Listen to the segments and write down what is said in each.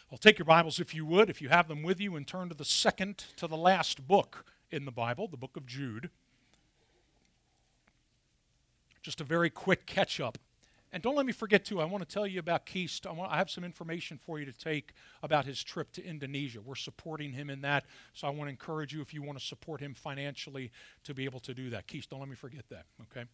Well, take your Bibles if you would, if you have them with you, and turn to the second to the last book in the Bible, the book of Jude. Just a very quick catch-up. And don't let me forget, too, I want to tell you about Keist. I have some information for you to take about his trip to Indonesia. We're supporting him in that, so I want to encourage you, if you want to support him financially, to be able to do that. Keist, don't let me forget that, okay?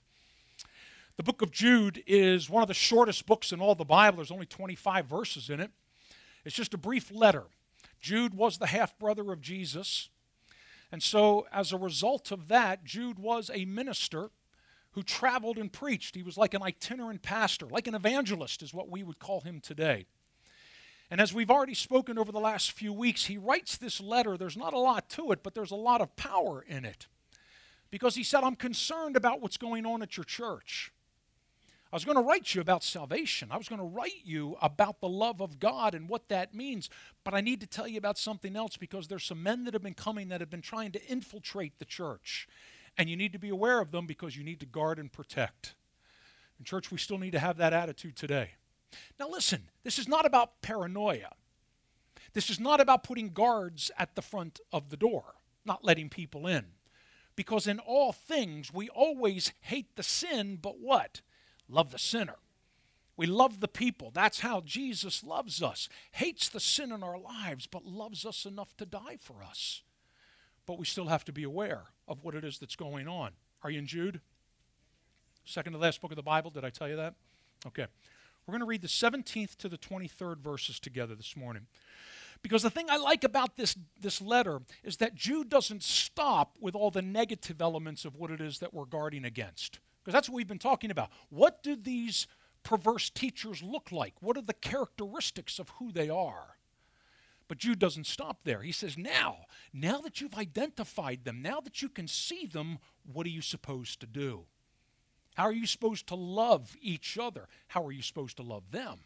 The book of Jude is one of the shortest books in all the Bible. There's only 25 verses in it. It's just a brief letter. Jude was the half-brother of Jesus. And so as a result of that, Jude was a minister who traveled and preached. He was like an itinerant pastor, like an evangelist is what we would call him today. And as we've already spoken over the last few weeks, he writes this letter. There's not a lot to it, but there's a lot of power in it. Because he said, I'm concerned about what's going on at your church. I was going to write you about salvation. I was going to write you about the love of God and what that means. But I need to tell you about something else, because there's some men that have been coming that have been trying to infiltrate the church. And you need to be aware of them, because you need to guard and protect. In church, we still need to have that attitude today. Now listen, this is not about paranoia. This is not about putting guards at the front of the door, not letting people in. Because in all things, we always hate the sin, but what? Love the sinner. We love the people. That's how Jesus loves us. Hates the sin in our lives, but loves us enough to die for us. But we still have to be aware of what it is that's going on. Are you in Jude? Second to last book of the Bible. Did I tell you that? Okay. We're going to read the 17th to the 23rd verses together this morning. Because the thing I like about this letter is that Jude doesn't stop with all the negative elements of what it is that we're guarding against. Because that's what we've been talking about. What do these perverse teachers look like? What are the characteristics of who they are? But Jude doesn't stop there. He says, now that you've identified them, now that you can see them, what are you supposed to do? How are you supposed to love each other? How are you supposed to love them?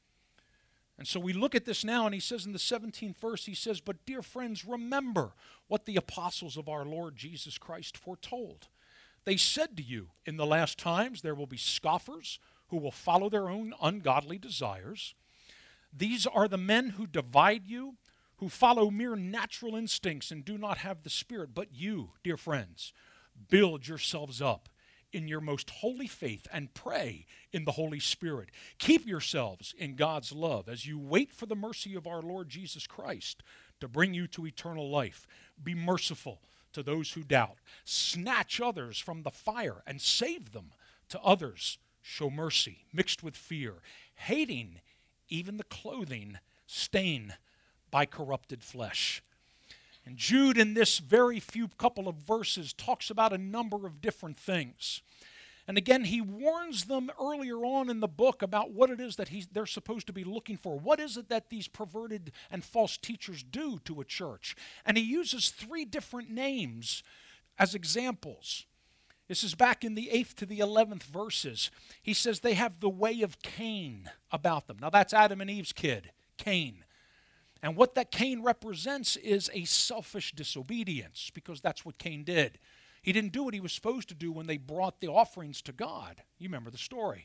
And so we look at this now, and he says in the 17th verse, he says, but dear friends, remember what the apostles of our Lord Jesus Christ foretold. They said to you, in the last times there will be scoffers who will follow their own ungodly desires. These are the men who divide you, who follow mere natural instincts and do not have the Spirit. But you, dear friends, build yourselves up in your most holy faith and pray in the Holy Spirit. Keep yourselves in God's love as you wait for the mercy of our Lord Jesus Christ to bring you to eternal life. Be merciful to those who doubt. Snatch others from the fire and save them. To others show mercy mixed with fear, hating even the clothing stained by corrupted flesh. And Jude, in this very few couple of verses, talks about a number of different things. And again, he warns them earlier on in the book about what it is that they're supposed to be looking for. What is it that these perverted and false teachers do to a church? And he uses 3 different names as examples. This is back in the 8th to the 11th verses. He says they have the way of Cain about them. Now that's Adam and Eve's kid, Cain. And what that Cain represents is a selfish disobedience, because that's what Cain did. He didn't do what he was supposed to do when they brought the offerings to God. You remember the story.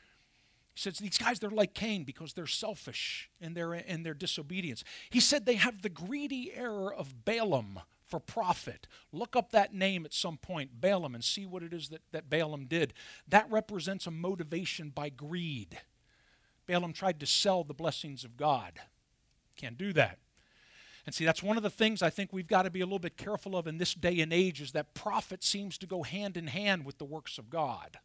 He says these guys, they're like Cain because they're selfish in their disobedience. He said they have the greedy error of Balaam for profit. Look up that name at some point, Balaam, and see what it is that Balaam did. That represents a motivation by greed. Balaam tried to sell the blessings of God. Can't do that. And see, that's one of the things I think we've got to be a little bit careful of in this day and age, is that profit seems to go hand in hand with the works of God.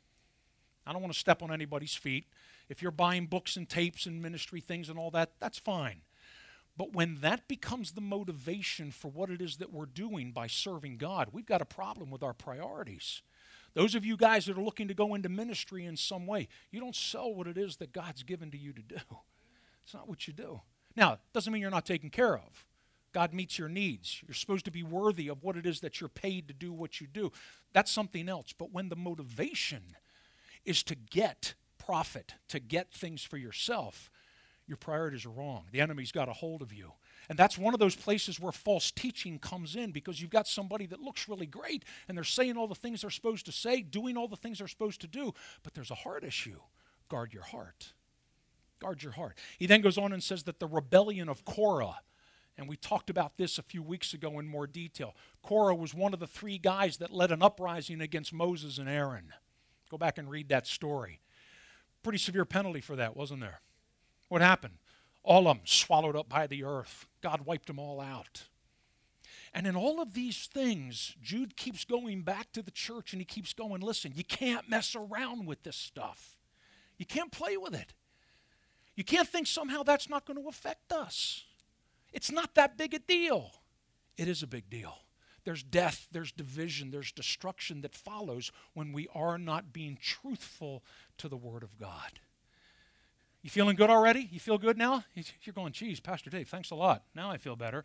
I don't want to step on anybody's feet. If you're buying books and tapes and ministry things and all that, that's fine. But when that becomes the motivation for what it is that we're doing by serving God, we've got a problem with our priorities. Those of you guys that are looking to go into ministry in some way, you don't sell what it is that God's given to you to do. It's not what you do. Now, it doesn't mean you're not taken care of. God meets your needs. You're supposed to be worthy of what it is that you're paid to do what you do. That's something else. But when the motivation is to get profit, to get things for yourself, your priorities are wrong. The enemy's got a hold of you. And that's one of those places where false teaching comes in, because you've got somebody that looks really great and they're saying all the things they're supposed to say, doing all the things they're supposed to do, but there's a heart issue. Guard your heart. Guard your heart. He then goes on and says that the rebellion of Korah, and we talked about this a few weeks ago in more detail. Korah was one of the 3 guys that led an uprising against Moses and Aaron. Go back and read that story. Pretty severe penalty for that, wasn't there? What happened? All of them swallowed up by the earth. God wiped them all out. And in all of these things, Jude keeps going back to the church and he keeps going, listen, you can't mess around with this stuff. You can't play with it. You can't think somehow that's not going to affect us. It's not that big a deal. It is a big deal. There's death, there's division, there's destruction that follows when we are not being truthful to the Word of God. You feeling good already? You feel good now? You're going, geez, Pastor Dave, thanks a lot. Now I feel better.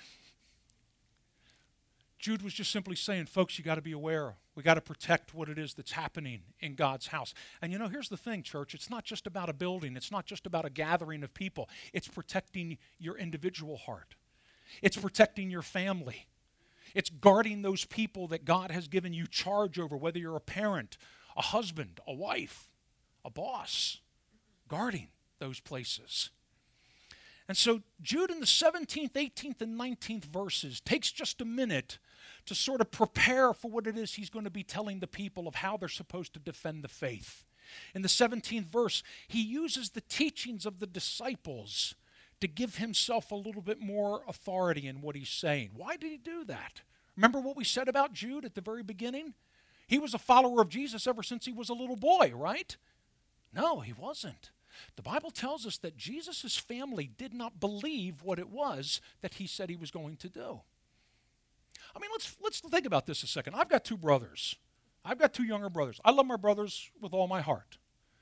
Jude was just simply saying, folks, you got to be aware. We got to protect what it is that's happening in God's house. And here's the thing, church. It's not just about a building. It's not just about a gathering of people. It's protecting your individual heart. It's protecting your family. It's guarding those people that God has given you charge over, whether you're a parent, a husband, a wife, a boss. Guarding those places. And so Jude in the 17th, 18th, and 19th verses takes just a minute to sort of prepare for what it is he's going to be telling the people of how they're supposed to defend the faith. In the 17th verse, he uses the teachings of the disciples to give himself a little bit more authority in what he's saying. Why did he do that? Remember what we said about Jude at the very beginning? He was a follower of Jesus ever since he was a little boy, right? No, he wasn't. The Bible tells us that Jesus' family did not believe what it was that he said he was going to do. I mean, let's think about this a second. I've got 2 brothers. I've got 2 younger brothers. I love my brothers with all my heart.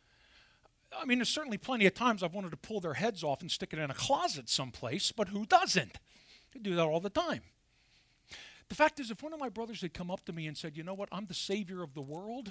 I mean, there's certainly plenty of times I've wanted to pull their heads off and stick it in a closet someplace, but who doesn't? They do that all the time. The fact is, if one of my brothers had come up to me and said, you know what, I'm the savior of the world,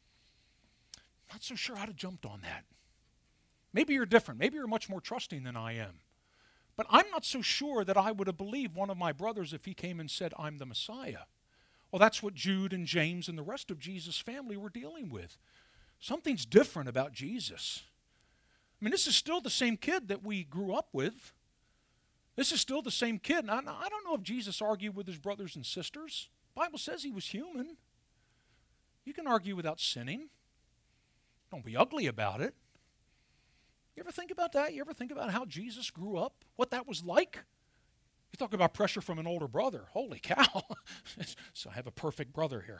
I'm not so sure I'd have jumped on that. Maybe you're different. Maybe you're much more trusting than I am. But I'm not so sure that I would have believed one of my brothers if he came and said, I'm the Messiah. Well, that's what Jude and James and the rest of Jesus' family were dealing with. Something's different about Jesus. I mean, this is still the same kid that we grew up with. This is still the same kid. And I don't know if Jesus argued with his brothers and sisters. The Bible says he was human. You can argue without sinning. Don't be ugly about it. You ever think about that? You ever think about how Jesus grew up? What that was like? You talk about pressure from an older brother. Holy cow. So I have a perfect brother here.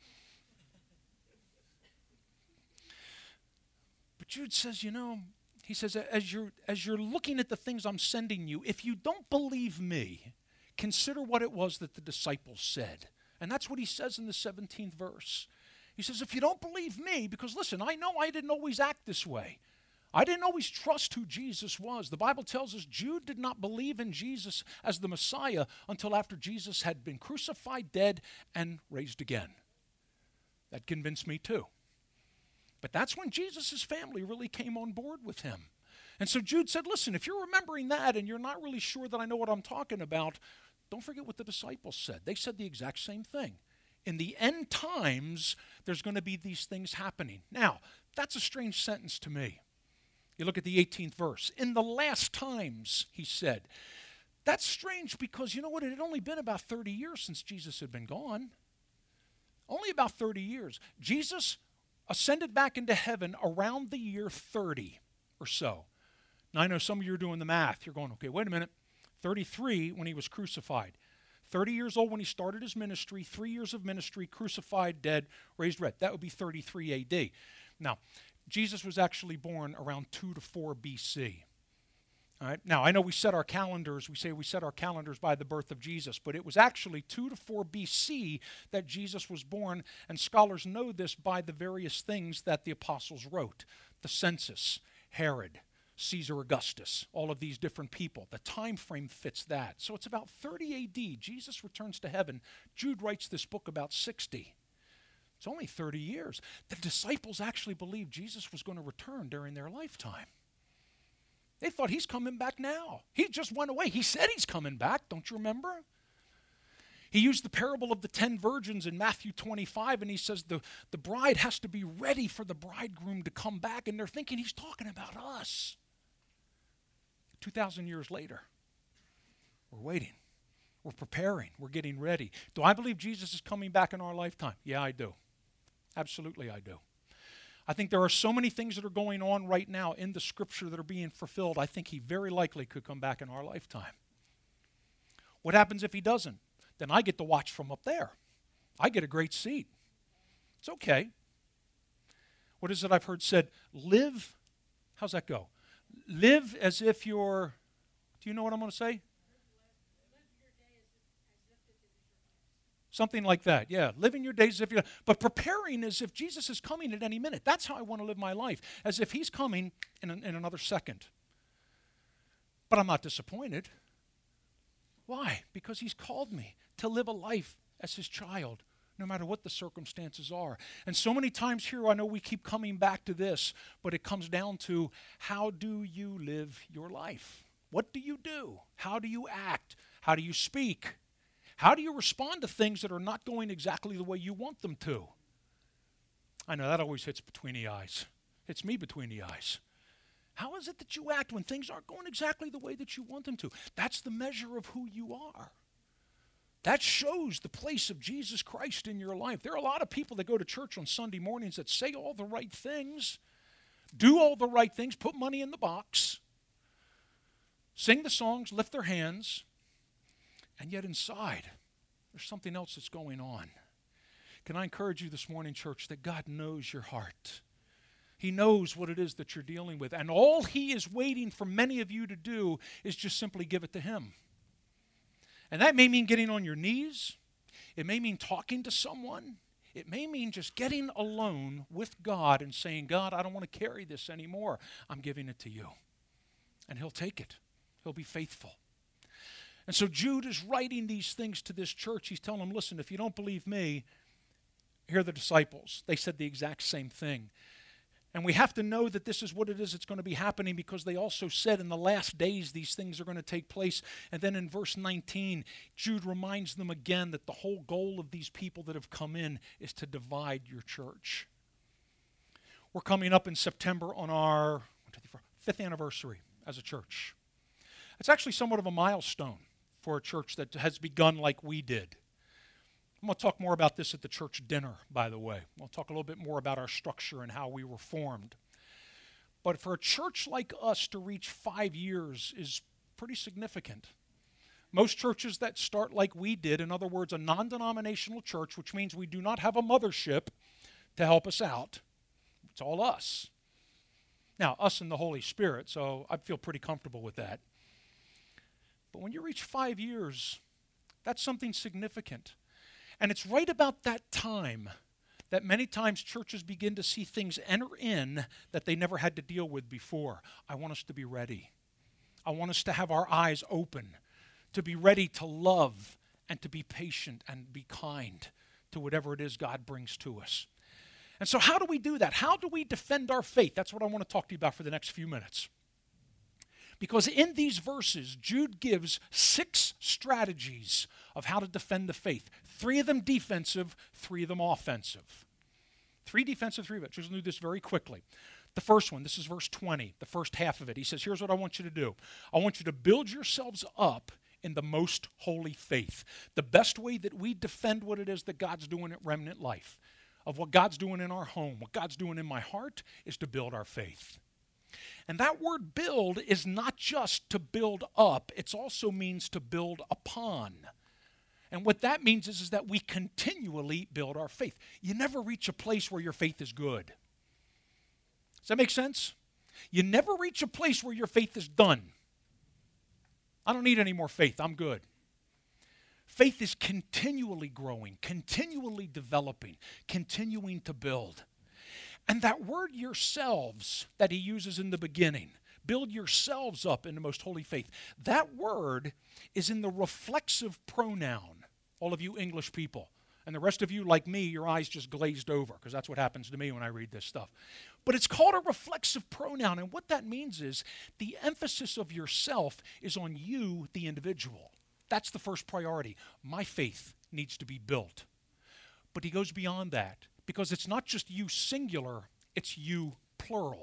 But Jude says, he says, as you're looking at the things I'm sending you, if you don't believe me, consider what it was that the disciples said. And that's what he says in the 17th verse. He says, if you don't believe me, because listen, I know I didn't always act this way. I didn't always trust who Jesus was. The Bible tells us Jude did not believe in Jesus as the Messiah until after Jesus had been crucified, dead, and raised again. That convinced me too. But that's when Jesus' family really came on board with him. And so Jude said, listen, if you're remembering that and you're not really sure that I know what I'm talking about, don't forget what the disciples said. They said the exact same thing. In the end times, there's going to be these things happening. Now, that's a strange sentence to me. You look at the 18th verse. In the last times, he said. That's strange because, you know what? It had only been about 30 years since Jesus had been gone. Only about 30 years. Jesus ascended back into heaven around the year 30 or so. Now, I know some of you are doing the math. You're going, okay, wait a minute. 33 when he was crucified. 30 years old when he started his ministry. 3 years of ministry, crucified, dead, raised red. That would be 33 A.D. Now, Jesus was actually born around 2 to 4 B.C. All right. Now, I know we set our calendars by the birth of Jesus, but it was actually 2 to 4 B.C. that Jesus was born, and scholars know this by the various things that the apostles wrote. The census, Herod, Caesar Augustus, all of these different people. The time frame fits that. So it's about 30 A.D. Jesus returns to heaven. Jude writes this book about 60. It's only 30 years. The disciples actually believed Jesus was going to return during their lifetime. They thought he's coming back now. He just went away. He said he's coming back. Don't you remember? He used the parable of the 10 virgins in Matthew 25, and he says the bride has to be ready for the bridegroom to come back, and they're thinking he's talking about us. 2,000 years later, we're waiting. We're preparing. We're getting ready. Do I believe Jesus is coming back in our lifetime? Yeah, I do. Absolutely, I do. I think there are so many things that are going on right now in the Scripture that are being fulfilled. I think he very likely could come back in our lifetime. What happens if he doesn't? Then I get to watch from up there. I get a great seat. It's okay. What is it I've heard said? Live, how's that go? Live as if you're, do you know what I'm going to say? Something like that, yeah. Living your days as if you're, but preparing as if Jesus is coming at any minute. That's how I want to live my life, as if he's coming in another second. But I'm not disappointed. Why? Because he's called me to live a life as his child, no matter what the circumstances are. And so many times here, I know we keep coming back to this, but it comes down to, how do you live your life? What do you do? How do you act? How do you speak? How do you respond to things that are not going exactly the way you want them to? I know that always hits between the eyes. Hits me between the eyes. How is it that you act when things aren't going exactly the way that you want them to? That's the measure of who you are. That shows the place of Jesus Christ in your life. There are a lot of people that go to church on Sunday mornings that say all the right things, do all the right things, put money in the box, sing the songs, lift their hands, and yet inside, there's something else that's going on. Can I encourage you this morning, church, that God knows your heart. He knows what it is that you're dealing with. And all he is waiting for many of you to do is just simply give it to him. And that may mean getting on your knees. It may mean talking to someone. It may mean just getting alone with God and saying, God, I don't want to carry this anymore. I'm giving it to you. And he'll take it. He'll be faithful. And so Jude is writing these things to this church. He's telling them, listen, if you don't believe me, here are the disciples. They said the exact same thing. And we have to know that this is what it is that's going to be happening, because they also said in the last days these things are going to take place. And then in verse 19, Jude reminds them again that the whole goal of these people that have come in is to divide your church. We're coming up in September on our 5th anniversary as a church. It's actually somewhat of a milestone for a church that has begun like we did. I'm going to talk more about this at the church dinner, by the way. We'll talk a little bit more about our structure and how we were formed. But for a church like us to reach 5 years is pretty significant. Most churches that start like we did, in other words, a non-denominational church, which means we do not have a mothership to help us out. It's all us. Now, us and the Holy Spirit, so I feel pretty comfortable with that. But when you reach 5 years, that's something significant. And it's right about that time that many times churches begin to see things enter in that they never had to deal with before. I want us to be ready. I want us to have our eyes open, to be ready to love and to be patient and be kind to whatever it is God brings to us. And so how do we do that? How do we defend our faith? That's what I want to talk to you about for the next few minutes. Because in these verses, Jude gives 6 strategies of how to defend the faith. 3 of them defensive, 3 of them offensive. 3 defensive, 3 offensive. Just do this very quickly. The first one, this is verse 20, the first half of it. He says, here's what I want you to do. I want you to build yourselves up in the most holy faith. The best way that we defend what it is that God's doing at Remnant Life, of what God's doing in our home, what God's doing in my heart, is to build our faith. And that word build is not just to build up, it also means to build upon. And what that means is that we continually build our faith. You never reach a place where your faith is good. Does that make sense? You never reach a place where your faith is done. I don't need any more faith, I'm good. Faith is continually growing, continually developing, continuing to build. And that word yourselves that he uses in the beginning, build yourselves up in the most holy faith, that word is in the reflexive pronoun, all of you English people. And the rest of you, like me, your eyes just glazed over, because that's what happens to me when I read this stuff. But it's called a reflexive pronoun, and what that means is the emphasis of yourself is on you, the individual. That's the first priority. My faith needs to be built. But he goes beyond that. Because it's not just you singular, it's you plural.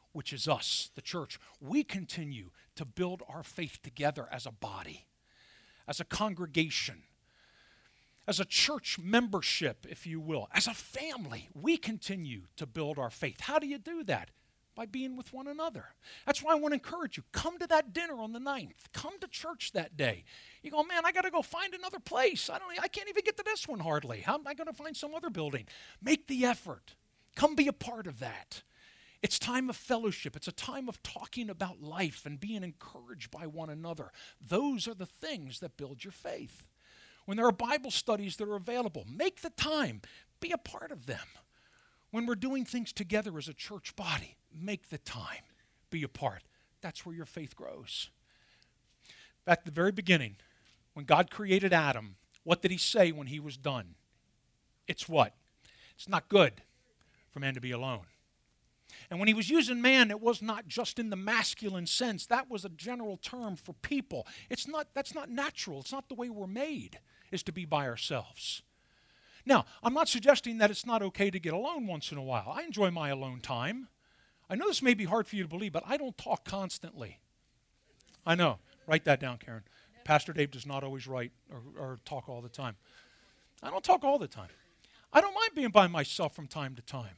which is us, the church, we continue to build our faith together as a body, as a congregation, as a church membership, if you will, as a family. We continue to build our faith. How do you do that? By being with one another. That's why I want to encourage you. Come to that dinner on the 9th. Come to church that day. You go, man, I got to go find another place. I can't even get to this one hardly. How am I going to find some other building? Make the effort. Come be a part of that. It's time of fellowship. It's a time of talking about life and being encouraged by one another. Those are the things that build your faith. When there are Bible studies that are available, make the time. Be a part of them. When we're doing things together as a church body, make the time. Be a part. That's where your faith grows. Back at the very beginning, when God created Adam, what did he say when he was done? It's what? It's not good for man to be alone. And when he was using man, it was not just in the masculine sense. That was a general term for people. That's not natural. It's not the way we're made, is to be by ourselves. Now, I'm not suggesting that it's not okay to get alone once in a while. I enjoy my alone time. I know this may be hard for you to believe, but I don't talk constantly. I know. Write that down, Karen. Pastor Dave does not always write or talk all the time. I don't talk all the time. I don't mind being by myself from time to time.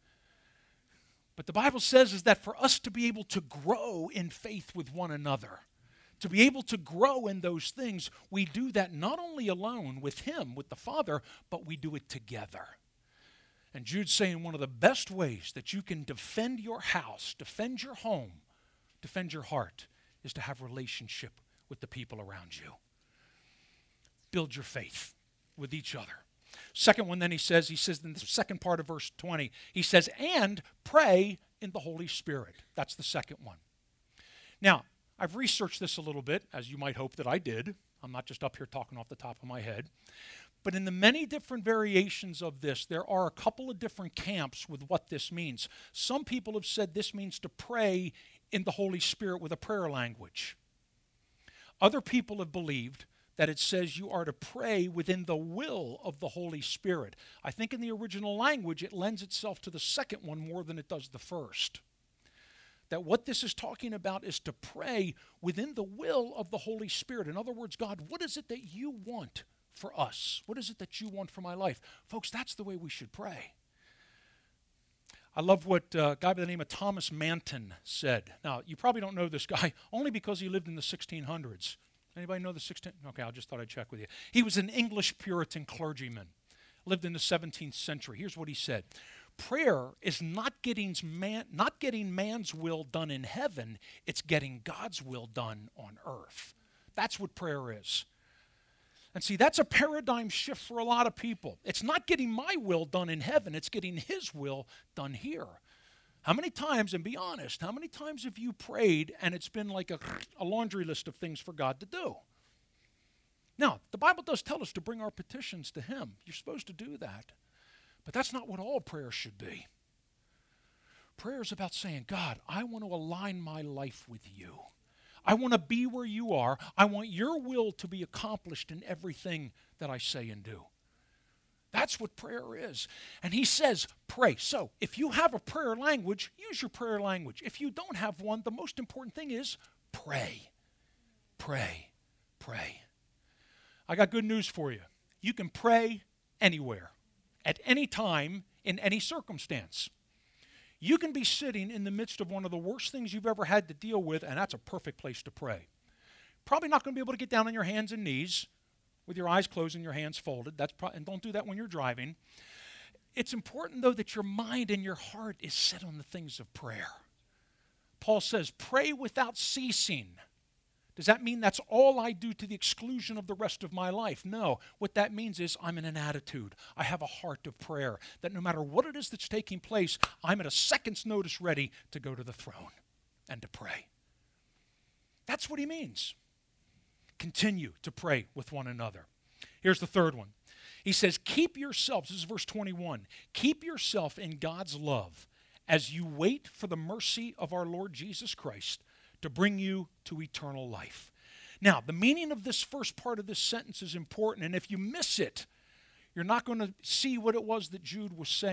But the Bible says is that for us to be able to grow in faith with one another, to be able to grow in those things, we do that not only alone with Him, with the Father, but we do it together. And Jude's saying one of the best ways that you can defend your house, defend your home, defend your heart, is to have relationship with the people around you. Build your faith with each other. Second one then he says in the second part of verse 20, he says, and pray in the Holy Spirit. That's the second one. Now, I've researched this a little bit, as you might hope that I did. I'm not just up here talking off the top of my head. But in the many different variations of this, there are a couple of different camps with what this means. Some people have said this means to pray in the Holy Spirit with a prayer language. Other people have believed that it says you are to pray within the will of the Holy Spirit. I think in the original language, it lends itself to the second one more than it does the first. That what this is talking about is to pray within the will of the Holy Spirit. In other words, God, what is it that you want for us? What is it that you want for my life? Folks, that's the way we should pray. I love what a guy by the name of Thomas Manton said. Now, you probably don't know this guy only because he lived in the 1600s. Anybody know the 1600s? Okay, I just thought I'd check with you. He was an English Puritan clergyman, lived in the 17th century. Here's what he said. Prayer is not getting man's will done in heaven, it's getting God's will done on earth. That's what prayer is. And see, that's a paradigm shift for a lot of people. It's not getting my will done in heaven, it's getting His will done here. How many times, and be honest, how many times have you prayed and it's been like a laundry list of things for God to do? Now, the Bible does tell us to bring our petitions to Him. You're supposed to do that. But that's not what all prayer should be. Prayer is about saying, God, I want to align my life with you. I want to be where you are. I want your will to be accomplished in everything that I say and do. That's what prayer is. And he says, pray. So if you have a prayer language, use your prayer language. If you don't have one, the most important thing is pray. Pray. Pray. I got good news for you. You can pray anywhere, at any time, in any circumstance. You can be sitting in the midst of one of the worst things you've ever had to deal with, and that's a perfect place to pray. Probably not going to be able to get down on your hands and knees with your eyes closed and your hands folded. And don't do that when you're driving. It's important, though, that your mind and your heart is set on the things of prayer. Paul says, pray without ceasing. Does that mean that's all I do to the exclusion of the rest of my life? No. What that means is I'm in an attitude. I have a heart of prayer, that no matter what it is that's taking place, I'm at a second's notice ready to go to the throne and to pray. That's what he means. Continue to pray with one another. Here's the third one. He says, keep yourselves, this is verse 21, keep yourself in God's love as you wait for the mercy of our Lord Jesus Christ to bring you to eternal life. Now, the meaning of this first part of this sentence is important, and if you miss it, you're not going to see what it was that Jude was saying.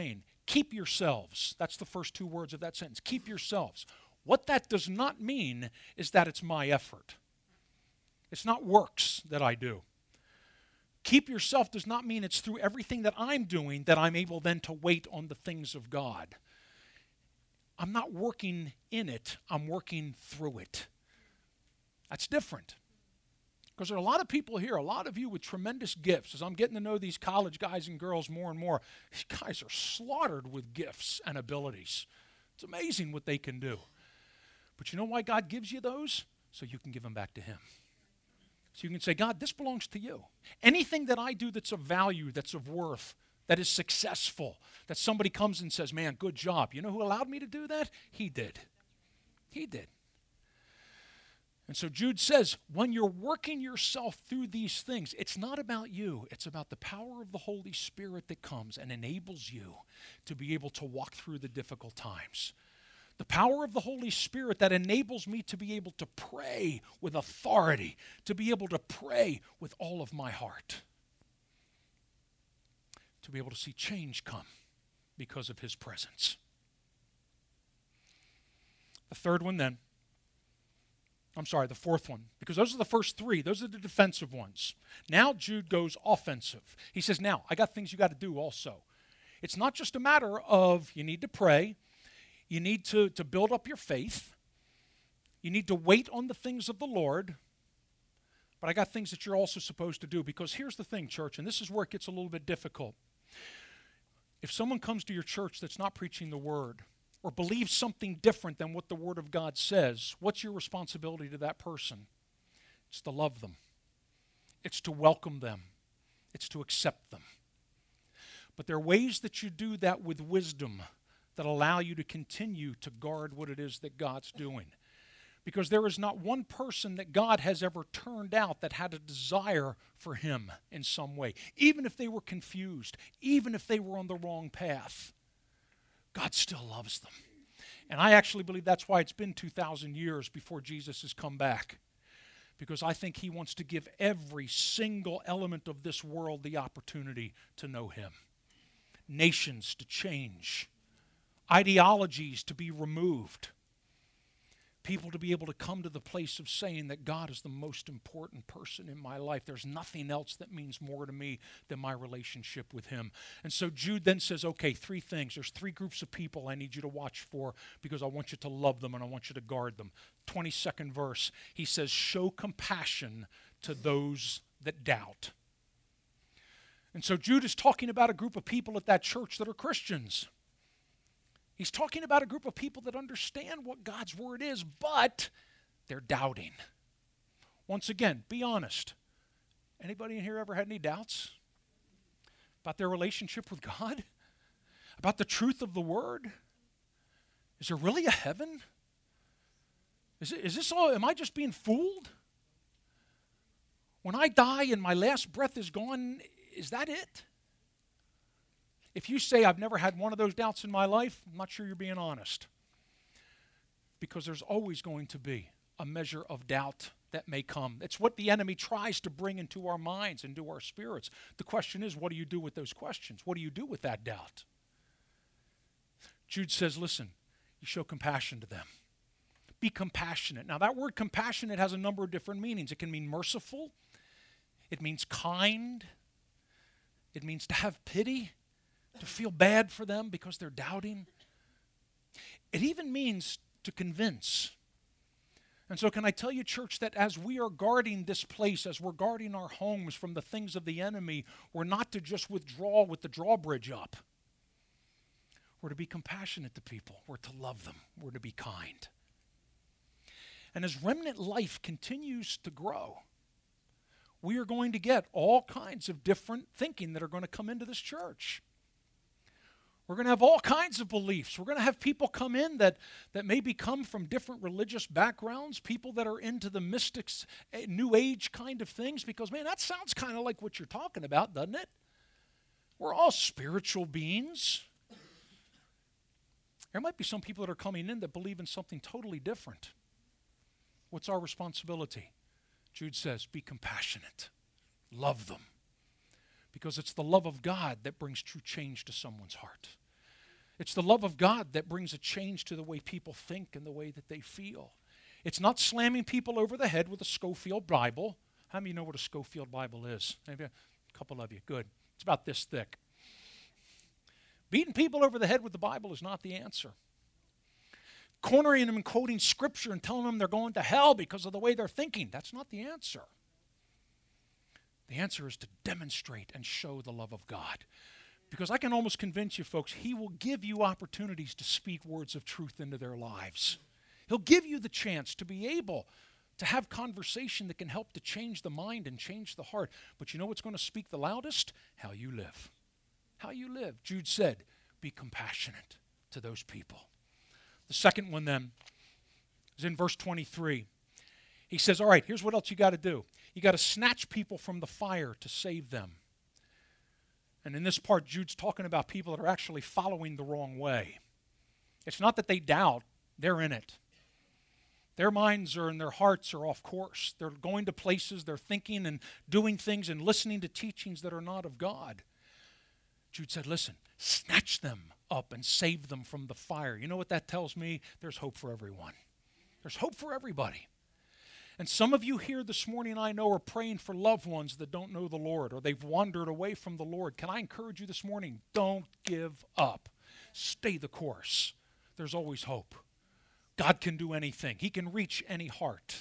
Keep yourselves. That's the first two words of that sentence. Keep yourselves. What that does not mean is that it's my effort. It's not works that I do. Keep yourself does not mean it's through everything that I'm doing that I'm able then to wait on the things of God. I'm not working in it. I'm working through it. That's different. Because there are a lot of people here, a lot of you with tremendous gifts. As I'm getting to know these college guys and girls more and more, these guys are slaughtered with gifts and abilities. It's amazing what they can do. But you know why God gives you those? So you can give them back to Him. So you can say, God, this belongs to you. Anything that I do that's of value, that's of worth, that is successful, that somebody comes and says, man, good job. You know who allowed me to do that? He did. He did. And so Jude says, when you're working yourself through these things, it's not about you. It's about the power of the Holy Spirit that comes and enables you to be able to walk through the difficult times. The power of the Holy Spirit that enables me to be able to pray with authority, to be able to pray with all of my heart, to be able to see change come because of His presence. The fourth one, because those are the first three. Those are the defensive ones. Now Jude goes offensive. He says, now, I got things you got to do also. It's not just a matter of you need to pray. You need to build up your faith. You need to wait on the things of the Lord. But I got things that you're also supposed to do. Because here's the thing, church, and this is where it gets a little bit difficult. If someone comes to your church that's not preaching the Word, or believes something different than what the Word of God says, what's your responsibility to that person? It's to love them. It's to welcome them. It's to accept them. But there are ways that you do that with wisdom that allow you to continue to guard what it is that God's doing. Because there is not one person that God has ever turned out that had a desire for Him in some way. Even if they were confused, even if they were on the wrong path, God still loves them. And I actually believe that's why it's been 2,000 years before Jesus has come back. Because I think He wants to give every single element of this world the opportunity to know Him. Nations to change. Ideologies to be removed. People to be able to come to the place of saying that God is the most important person in my life. There's nothing else that means more to me than my relationship with Him. And so Jude then says, okay, three things. There's three groups of people I need you to watch for because I want you to love them and I want you to guard them. 22nd verse, he says, show compassion to those that doubt. And so Jude is talking about a group of people at that church that are Christians. He's talking about a group of people that understand what God's Word is, but they're doubting. Once again, be honest. Anybody in here ever had any doubts about their relationship with God? About the truth of the Word? Is there really a heaven? Is this all, am I just being fooled? When I die and my last breath is gone, is that it? If you say, I've never had one of those doubts in my life, I'm not sure you're being honest. Because there's always going to be a measure of doubt that may come. It's what the enemy tries to bring into our minds, into our spirits. The question is, what do you do with those questions? What do you do with that doubt? Jude says, listen, you show compassion to them. Be compassionate. Now, that word compassionate has a number of different meanings. It can mean merciful. It means kind. It means to have pity. To feel bad for them because they're doubting. It even means to convince. And so can I tell you, church, that as we are guarding this place, as we're guarding our homes from the things of the enemy, we're not to just withdraw with the drawbridge up. We're to be compassionate to people. We're to love them. We're to be kind. And as remnant life continues to grow, we are going to get all kinds of different thinking that are going to come into this church. We're going to have all kinds of beliefs. We're going to have people come in that maybe come from different religious backgrounds, people that are into the mystics, New Age kind of things, because, man, that sounds kind of like what you're talking about, doesn't it? We're all spiritual beings. There might be some people that are coming in that believe in something totally different. What's our responsibility? Jude says, be compassionate. Love them. Because it's the love of God that brings true change to someone's heart. It's the love of God that brings a change to the way people think and the way that they feel. It's not slamming people over the head with a Scofield Bible. How many of you know what a Scofield Bible is? Maybe a couple of you. Good. It's about this thick. Beating people over the head with the Bible is not the answer. Cornering them and quoting Scripture and telling them they're going to hell because of the way they're thinking, that's not the answer. The answer is to demonstrate and show the love of God. Because I can almost convince you, folks, He will give you opportunities to speak words of truth into their lives. He'll give you the chance to be able to have conversation that can help to change the mind and change the heart. But you know what's going to speak the loudest? How you live. How you live. Jude said, be compassionate to those people. The second one then is in verse 23. He says, all right, here's what else you got to do. You got to snatch people from the fire to save them. And in this part, Jude's talking about people that are actually following the wrong way. It's not that they doubt, they're in it. Their minds and their hearts are off course. They're going to places, they're thinking and doing things and listening to teachings that are not of God. Jude said, listen, snatch them up and save them from the fire. You know what that tells me? There's hope for everyone. There's hope for everybody. And some of you here this morning, I know, are praying for loved ones that don't know the Lord or they've wandered away from the Lord. Can I encourage you this morning? Don't give up. Stay the course. There's always hope. God can do anything. He can reach any heart.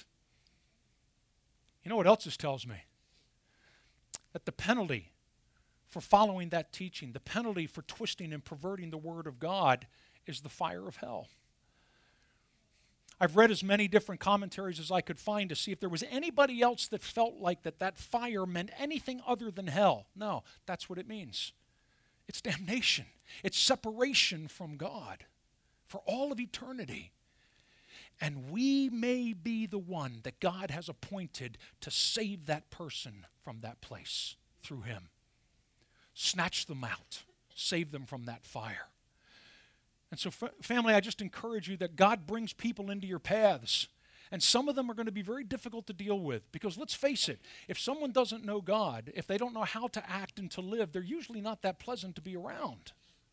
You know what else this tells me? That the penalty for following that teaching, the penalty for twisting and perverting the Word of God is the fire of hell. I've read as many different commentaries as I could find to see if there was anybody else that felt like that fire meant anything other than hell. No, that's what it means. It's damnation. It's separation from God for all of eternity. And we may be the one that God has appointed to save that person from that place through Him. Snatch them out. Save them from that fire. And so, family, I just encourage you that God brings people into your paths. And some of them are going to be very difficult to deal with. Because let's face it, if someone doesn't know God, if they don't know how to act and to live, they're usually not that pleasant to be around.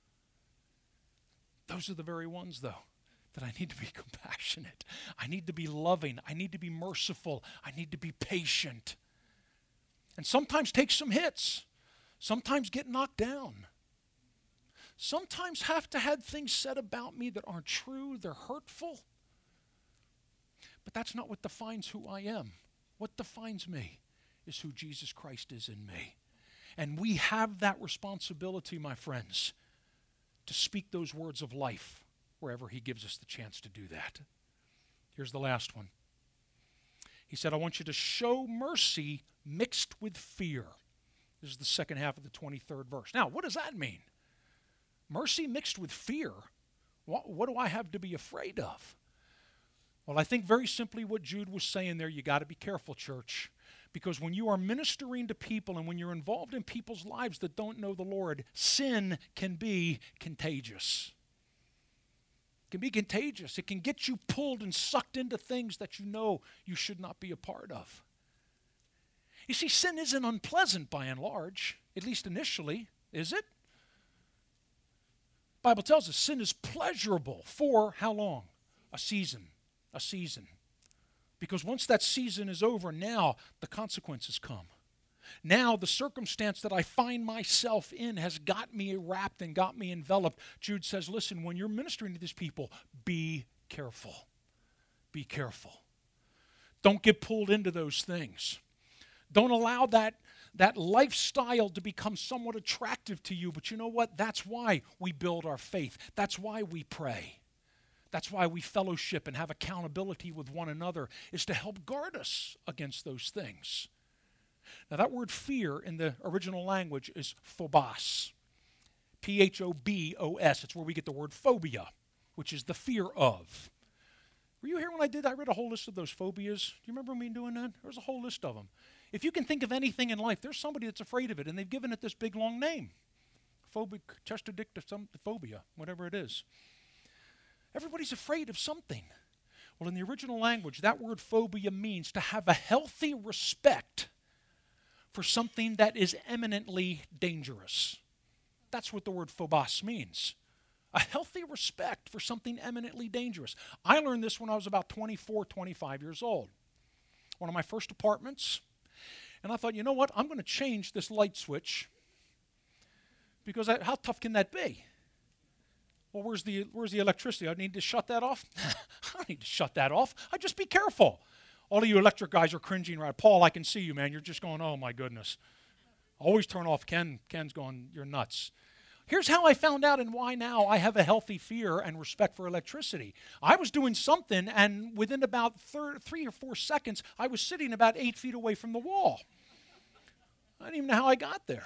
Those are the very ones, though, that I need to be compassionate. I need to be loving. I need to be merciful. I need to be patient. And sometimes take some hits. Sometimes get knocked down. Sometimes have to have things said about me that aren't true, they're hurtful. But that's not what defines who I am. What defines me is who Jesus Christ is in me. And we have that responsibility, my friends, to speak those words of life wherever He gives us the chance to do that. Here's the last one. He said, I want you to show mercy mixed with fear. This is the second half of the 23rd verse. Now, what does that mean? Mercy mixed with fear? What do I have to be afraid of? Well, I think very simply what Jude was saying there, you got to be careful, church. Because when you are ministering to people and when you're involved in people's lives that don't know the Lord, sin can be contagious. It can be contagious. It can get you pulled and sucked into things that you know you should not be a part of. You see, sin isn't unpleasant by and large, at least initially, is it? The Bible tells us sin is pleasurable for how long? A season. A season. Because once that season is over, now the consequences come. Now the circumstance that I find myself in has got me wrapped and got me enveloped. Jude says, listen, when you're ministering to these people, be careful. Be careful. Don't get pulled into those things. Don't allow that lifestyle to become somewhat attractive to you. But you know what? That's why we build our faith. That's why we pray. That's why we fellowship and have accountability with one another, is to help guard us against those things. Now that word fear in the original language is phobos. P-H-O-B-O-S. It's where we get the word phobia, which is the fear of. Were you here when I read a whole list of those phobias? Do you remember me doing that? There was a whole list of them. If you can think of anything in life, there's somebody that's afraid of it, and they've given it this big, long name. Phobic, phobia, whatever it is. Everybody's afraid of something. Well, in the original language, that word phobia means to have a healthy respect for something that is eminently dangerous. That's what the word phobos means. A healthy respect for something eminently dangerous. I learned this when I was about 24, 25 years old. One of my first apartments. And I thought, you know what? I'm going to change this light switch because how tough can that be? Well, where's the electricity? I need to shut that off? I don't need to shut that off. I just be careful. All of you electric guys are cringing right. Paul, I can see you, man. You're just going, oh, my goodness. Always turn off. Ken's going, you're nuts. Here's how I found out and why now I have a healthy fear and respect for electricity. I was doing something, and within about 3 or 4 seconds, I was sitting about 8 feet away from the wall. I didn't even know how I got there.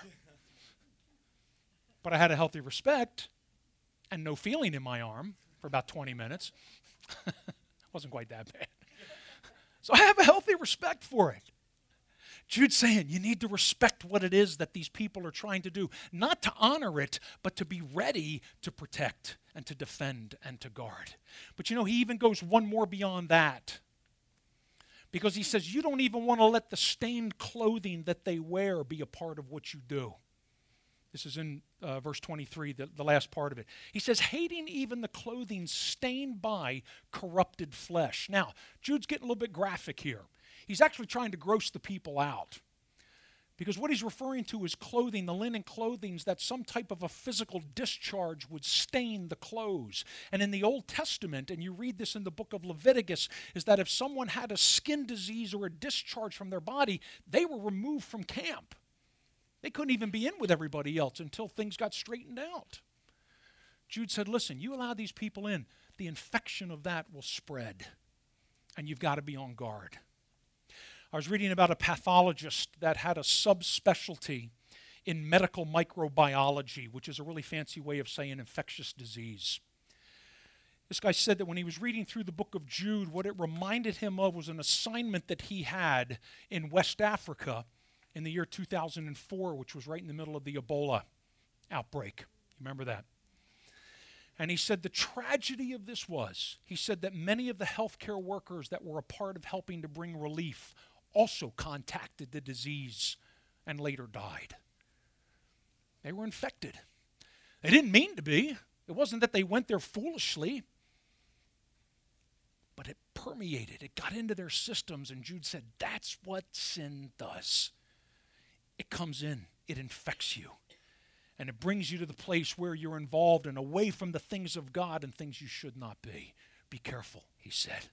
But I had a healthy respect and no feeling in my arm for about 20 minutes. Wasn't quite that bad. So I have a healthy respect for it. Jude's saying you need to respect what it is that these people are trying to do, not to honor it, but to be ready to protect and to defend and to guard. But he even goes one more beyond that, because he says you don't even want to let the stained clothing that they wear be a part of what you do. This is in verse 23, the last part of it. He says, hating even the clothing stained by corrupted flesh. Now, Jude's getting a little bit graphic here. He's actually trying to gross the people out. Because what he's referring to is clothing, the linen clothing, that some type of a physical discharge would stain the clothes. And in the Old Testament, and you read this in the book of Leviticus, is that if someone had a skin disease or a discharge from their body, they were removed from camp. They couldn't even be in with everybody else until things got straightened out. Jude said, listen, you allow these people in, the infection of that will spread. And you've got to be on guard. I was reading about a pathologist that had a subspecialty in medical microbiology, which is a really fancy way of saying infectious disease. This guy said that when he was reading through the book of Jude, what it reminded him of was an assignment that he had in West Africa in the year 2004, which was right in the middle of the Ebola outbreak. Remember that? And he said the tragedy of this was, he said that many of the healthcare workers that were a part of helping to bring relief also contacted the disease and later died. They were infected. They didn't mean to be. It wasn't that they went there foolishly, but it permeated. It got into their systems, and Jude said that's what sin does. It comes in. It infects you. And it brings you to the place where you're involved and away from the things of God and things you should not be. Be careful, he said.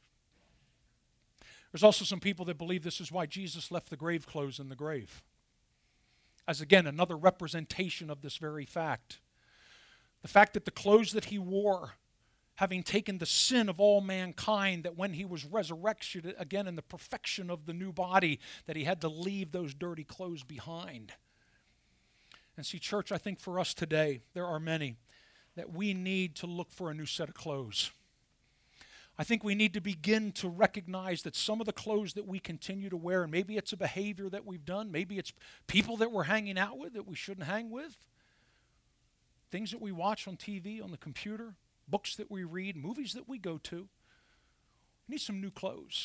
There's also some people that believe this is why Jesus left the grave clothes in the grave. As again, another representation of this very fact. The fact that the clothes that he wore, having taken the sin of all mankind, that when he was resurrected again in the perfection of the new body, that he had to leave those dirty clothes behind. And see, church, I think for us today, there are many that we need to look for a new set of clothes. I think we need to begin to recognize that some of the clothes that we continue to wear, and maybe it's a behavior that we've done, maybe it's people that we're hanging out with that we shouldn't hang with, things that we watch on TV, on the computer, books that we read, movies that we go to. We need some new clothes.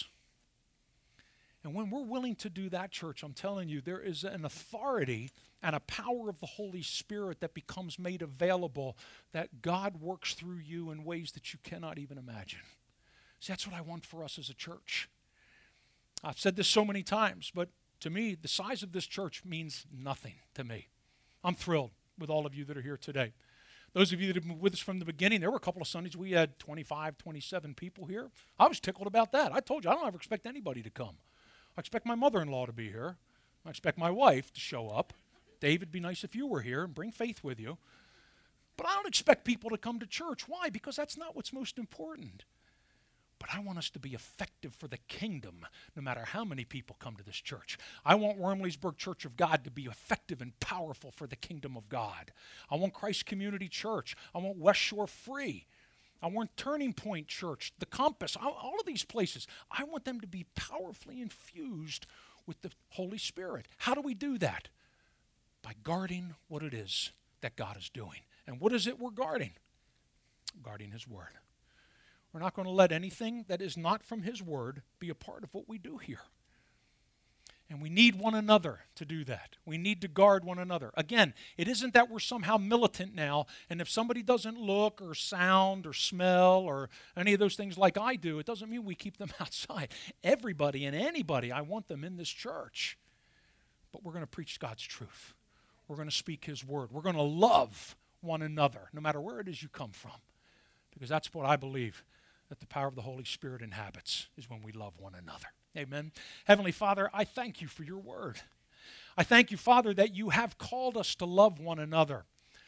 And when we're willing to do that, church, I'm telling you, there is an authority and a power of the Holy Spirit that becomes made available, that God works through you in ways that you cannot even imagine. See, that's what I want for us as a church. I've said this so many times, but to me, the size of this church means nothing to me. I'm thrilled with all of you that are here today. Those of you that have been with us from the beginning, there were a couple of Sundays we had 25, 27 people here. I was tickled about that. I told you, I don't ever expect anybody to come. I expect my mother-in-law to be here. I expect my wife to show up. Dave, it'd be nice if you were here and bring faith with you. But I don't expect people to come to church. Why? Because that's not what's most important. But I want us to be effective for the kingdom, no matter how many people come to this church. I want Wormleysburg Church of God to be effective and powerful for the kingdom of God. I want Christ Community Church. I want West Shore Free. I want Turning Point Church, the Compass, all of these places. I want them to be powerfully infused with the Holy Spirit. How do we do that? By guarding what it is that God is doing. And what is it we're guarding? Guarding His Word. We're not going to let anything that is not from His Word be a part of what we do here. And we need one another to do that. We need to guard one another. Again, it isn't that we're somehow militant now, and if somebody doesn't look or sound or smell or any of those things like I do, it doesn't mean we keep them outside. Everybody and anybody, I want them in this church. But we're going to preach God's truth. We're going to speak His word. We're going to love one another, no matter where it is you come from. Because that's what I believe that the power of the Holy Spirit inhabits, is when we love one another. Amen. Heavenly Father, I thank you for your word. I thank you, Father, that you have called us to love one another,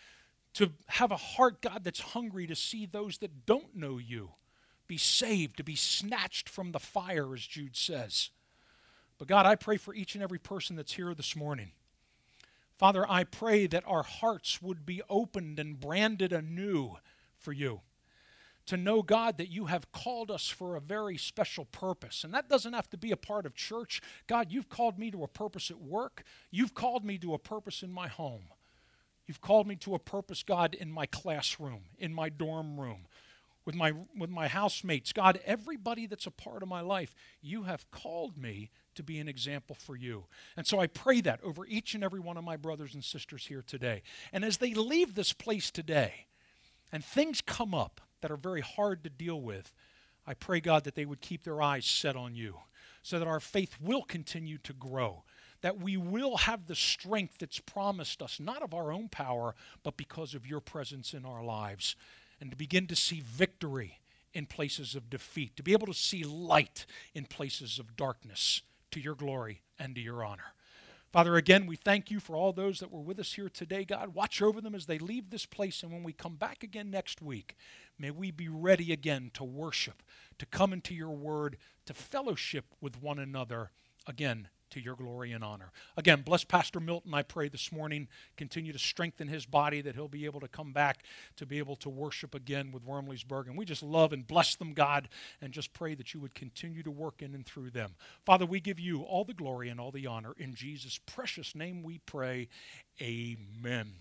to have a heart, God, that's hungry to see those that don't know you be saved, to be snatched from the fire, as Jude says. But God, I pray for each and every person that's here this morning. Father, I pray that our hearts would be opened and branded anew for you. To know, God, that you have called us for a very special purpose. And that doesn't have to be a part of church. God, you've called me to a purpose at work. You've called me to a purpose in my home. You've called me to a purpose, God, in my classroom, in my dorm room, with my housemates. God, everybody that's a part of my life, you have called me to be an example for you. And so I pray that over each and every one of my brothers and sisters here today. And as they leave this place today, and things come up that are very hard to deal with, I pray, God, that they would keep their eyes set on you so that our faith will continue to grow, that we will have the strength that's promised us, not of our own power, but because of your presence in our lives, and to begin to see victory in places of defeat, to be able to see light in places of darkness, to your glory and to your honor. Father, again, we thank you for all those that were with us here today, God. Watch over them as they leave this place, and when we come back again next week, may we be ready again to worship, to come into your word, to fellowship with one another, again, to your glory and honor. Again, bless Pastor Milton, I pray this morning. Continue to strengthen his body, that he'll be able to come back to be able to worship again with Wormleysburg. And we just love and bless them, God, and just pray that you would continue to work in and through them. Father, we give you all the glory and all the honor. In Jesus' precious name we pray. Amen.